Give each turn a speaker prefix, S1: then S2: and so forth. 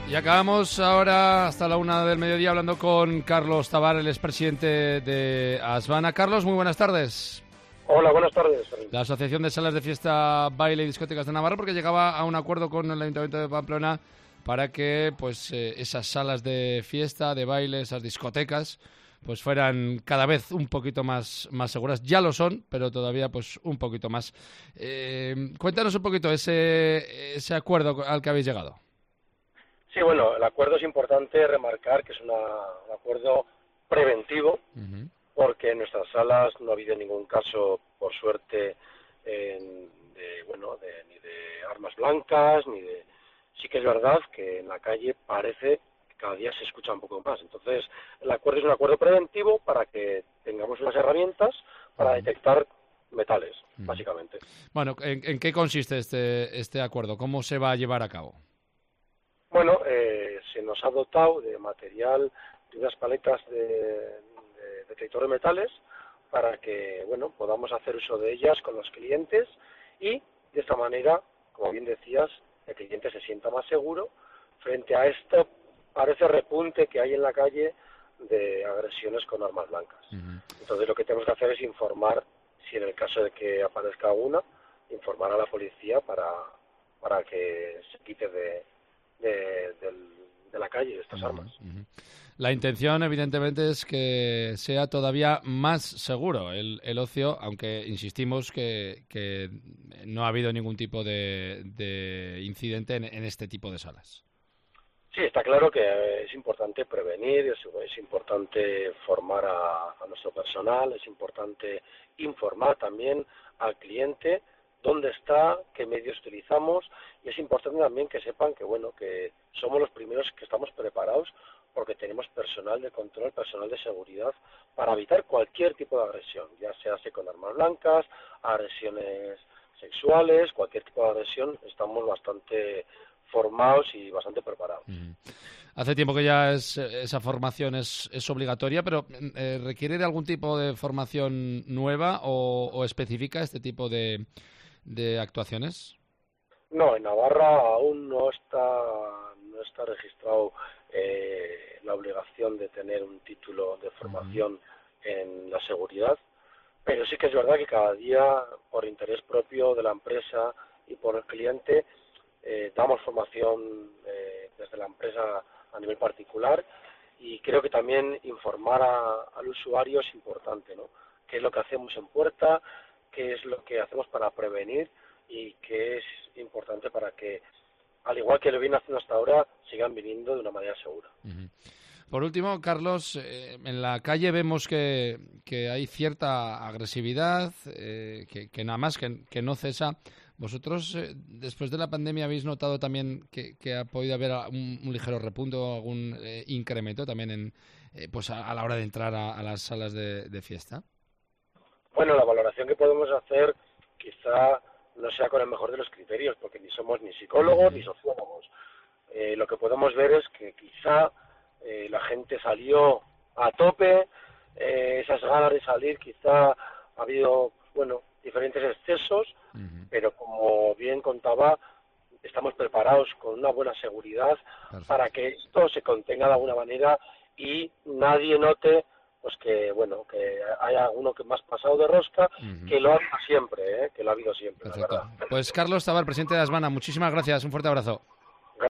S1: Y acabamos ahora hasta la 1 del mediodía hablando con Carlos Tabar, el expresidente de Asvana. Carlos, muy buenas tardes.
S2: Hola, buenas tardes.
S1: La Asociación de Salas de Fiesta, Baile y Discotecas de Navarra, porque llegaba a un acuerdo con el Ayuntamiento de Pamplona para que pues esas salas de fiesta, de baile, esas discotecas, pues fueran cada vez un poquito más seguras. Ya lo son, pero todavía pues un poquito más. Cuéntanos un poquito ese acuerdo al que habéis llegado.
S2: Sí, bueno, el acuerdo es importante remarcar que es un acuerdo preventivo, porque en nuestras salas no ha habido ningún caso, por suerte, ni de armas blancas, ni de... Sí que es verdad que en la calle parece que cada día se escucha un poco más. Entonces, el acuerdo es un acuerdo preventivo para que tengamos unas herramientas para detectar metales, básicamente.
S1: Bueno, ¿en qué consiste este acuerdo? ¿Cómo se va a llevar a cabo?
S2: Bueno, se nos ha dotado de material, de unas paletas de detector de metales para que, bueno, podamos hacer uso de ellas con los clientes y de esta manera, como bien decías, el cliente se sienta más seguro frente a esto parece repunte que hay en la calle de agresiones con armas blancas. Entonces lo que tenemos que hacer es informar, si en el caso de que aparezca una, informar a la policía para que se quite de la calle estas armas.
S1: La intención, evidentemente, es que sea todavía más seguro el ocio, aunque insistimos que no ha habido ningún tipo de incidente en este tipo de salas.
S2: Sí, está claro que es importante prevenir, es importante formar a nuestro personal, es importante informar también al cliente dónde está, qué medios utilizamos, y es importante también que sepan que, bueno, que somos los primeros que estamos preparados porque tenemos personal de control, personal de seguridad para evitar cualquier tipo de agresión, ya sea con armas blancas, agresiones sexuales, cualquier tipo de agresión, estamos bastante formados y bastante preparados.
S1: Hace tiempo que ya esa formación es obligatoria, pero ¿requiere de algún tipo de formación nueva o específica este tipo de actuaciones?
S2: No, en Navarra aún no está registrado la obligación de tener un título de formación en la seguridad, pero sí que es verdad que cada día, por interés propio de la empresa y por el cliente, damos formación desde la empresa a nivel particular, y creo que también informar al usuario es importante, ¿no? ¿Qué es lo que hacemos en puerta? ¿Qué es lo que hacemos para prevenir? Y qué es importante para que, al igual que lo vienen haciendo hasta ahora, sigan viniendo de una manera segura.
S1: Por último, Carlos, en la calle vemos que hay cierta agresividad, que nada más que no cesa. ¿Vosotros, después de la pandemia, habéis notado también que ha podido haber un ligero repunte o algún incremento también pues a la hora de entrar a las salas de fiesta?
S2: Bueno, la valoración que podemos hacer quizá no sea con el mejor de los criterios, porque ni somos ni psicólogos ni sociólogos. Lo que podemos ver es que quizá la gente salió a tope, esas ganas de salir, quizá ha habido, bueno, diferentes excesos, pero como bien contaba, estamos preparados con una buena seguridad para que esto se contenga de alguna manera y nadie note pues que, bueno, que haya alguno que más pasado de rosca, que lo ha habido siempre, que lo ha habido siempre.
S1: Perfecto. Pues Carlos Tabar, presidente de Asvana, muchísimas gracias, un fuerte abrazo.